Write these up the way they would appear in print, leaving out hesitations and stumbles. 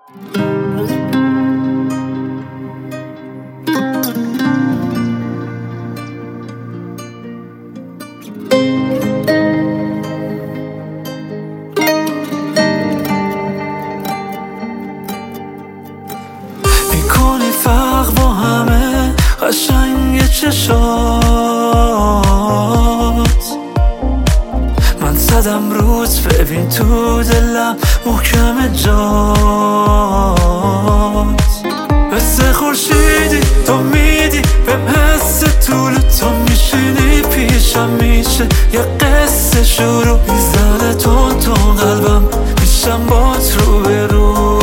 میکنی فرق با همه قشنگ چشات، من زدم روز ببین تو دلم محکم جات. مثل خورشیدی تو میدی بهم حس طول، تو میشینی پیشم میشه یه قصه شروع. میزنه تون تون قلبم میشم بات رو به رو،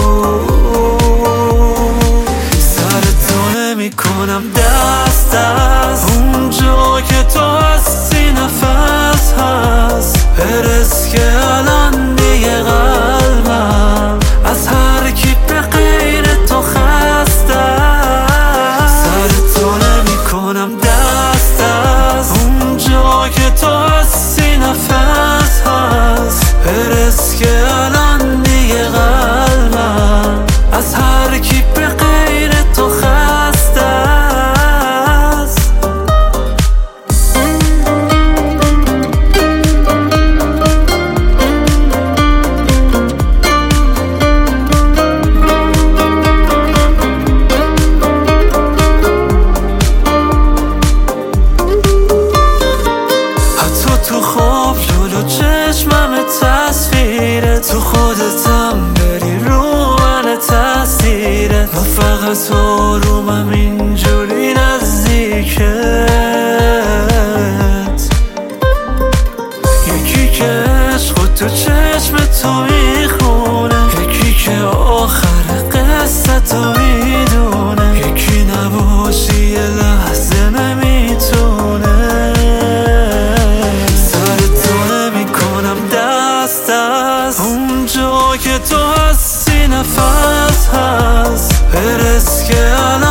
سرتونه میکنم دست دست اونجا که تو هستی نفس هست. برس که الان دیگه قلبم از هر کی به غیر تو خسته است. سرتونه میکنم دست دست اونجا که تو هستی نفس هست. برس که الان دیگه قلبم از هر کی به غیر تو خسته است. حتی تو خواب جلو چشمم تصویره، تو خودتم بری رو من تاثیرت. من فقط آرومم اینجوری نزدیکت، یکی که عشق تو چشم تو میخونه، یکی که آخر قصه تو میدونه، یکی نباشی یه لحظه نمیتونه. سرتونه میکنم دست دست اونجا که تو هستی نفس هست. برس که الان